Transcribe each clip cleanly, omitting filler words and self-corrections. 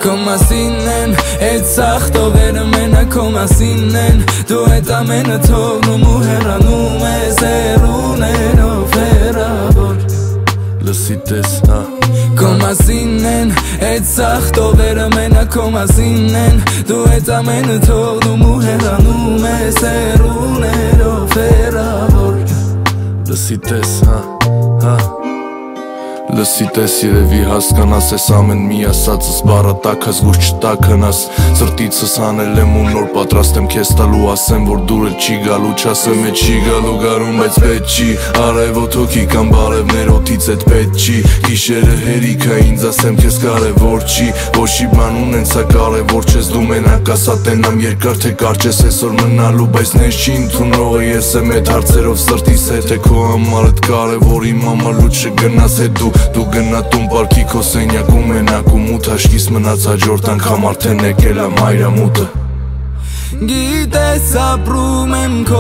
Քո մասին են այդ սաղ տողերը մենակ քո մասին են Դու այդ ամենը թողնում ու հեռանում ես հեռուներով հեռավոր Լսի տես, հա Քո մասին են այդ սաղ տողերը մենակ քո մասին են Դու այդ ամենը թողնում ու հեռանում ես հեռուներով հեռավոր Լսի տես, հա Լսի տես երևի հասկանաս Ես ամեն մի ասածս բառատակս գուշ չտաքնաս Սրտիցս հանել եմ ու նոր պատրաստ եմ քեզ տալու Ասեմ որ դուրը չի գալու չասեմ է չի գալու գարում բայց պետ չի Արևոտ հոգի կամ բարևներ օդից էդ պետ չի Գիշերը հերիք է ինձ ասեմ քեզ կարևոր չի Ոչի բան ունեն սա կարևոր չես դու մենակ ասա տենամ երկար թե կարճ ես այսօր մնալու Բայց նես չի ընդունողը ես եմ էդ հարցերով սրտիս հետ է քո համար էդ կարևոր իմ համար լուտ չգնաս հետ Դու գնա տուն պարքի քո սենյակում մենակում ու թաշկիս մնաց հաջորդ անգամ արդեն եկել եմ հայրամուտը Գիտես ապրում եմ քո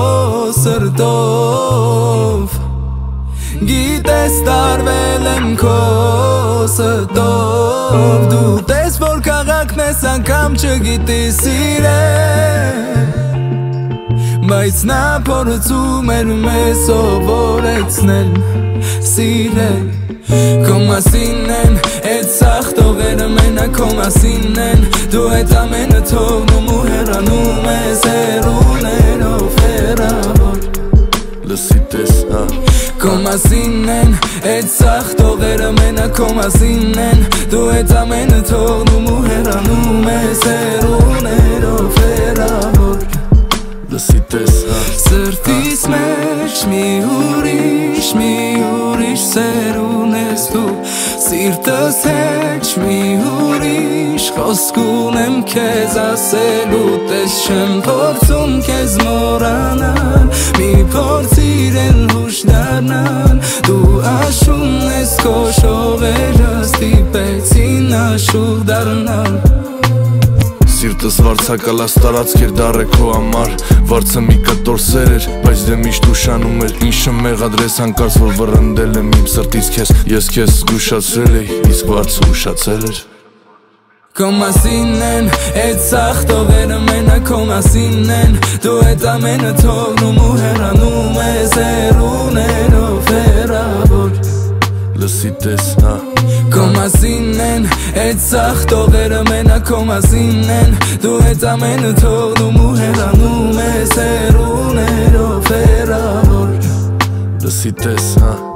սրտով Գիտես տարվել եմ քո սրտով Դու տես որ քաղաքն ես անգամ չգիտի սիրել Բայց նա փորձում էր մեզ սովորեցնել սիրել Քո մասին են այդ սաղ տողերը մենակ քո մասին են Դու այդ ամենը թողնում ու հեռանում ես հեռուներով հեռավոր Լսի տես, հա Քո մասին են այդ սաղ տողերը մենակ քո մասին են Դու այդ ամենը թողնում ու հեռանում ես հեռուներով հեռավոր Լսի տես, հա Սրտիս մեջ մի ուրիշ սեր ունես դու Սիրտս հետ մի ուրիշ խոսք ունեմ քեզ ասելու Տես չեմ փորձում քեզ մոռանալ Մի փորձիր էլ հուշ դառնալ Դու աշուն ես քո շողերը ստիպեցին աշուղ դառնալ Սիրտս վարձակալած տարածքեր դառ է քո համար Վարձը մի կտոր սեր էր, բայց դե միշտ ուշանում էր Ինչը մեղադրես հանկարծ որ վռնդել եմ իմ սրտից քեզ Ես քեզ զգուշացրել էի, իսկ վարձը ուշացել էր Քո մասին են այդ սաղ տողերը մենակ քո մասին են Դու այդ ամենը թողնում ու հեռանում ես հեռուներով հեռավոր Լսի տես, հա Քո մասին են այդ սաղ տողերը մենակ քո մասին են Դու այդ ամենը թողնում ու հեռանում ես հեռուներով հեռավոր Լսի տես, հա